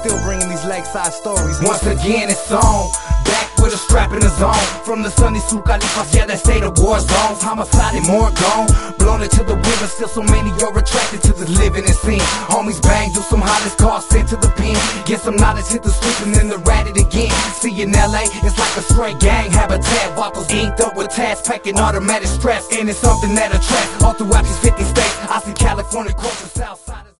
still bringing these lakeside stories. Once again it's on, back with a strap in the zone. From the sunny Sucalifas, yeah, that state of war zones. Homicide and more gone, blown into the wind, but still so many are attracted to this living and scene. Homies bang, do some hottest cars, sent to the pen. Get some knowledge, hit the streets and then the rat it again. See in LA, it's like a stray gang habitat. Bottles inked up with tats, packing automatic stress. And it's something that attracts all throughout these 50 states. I see California culture, Southside.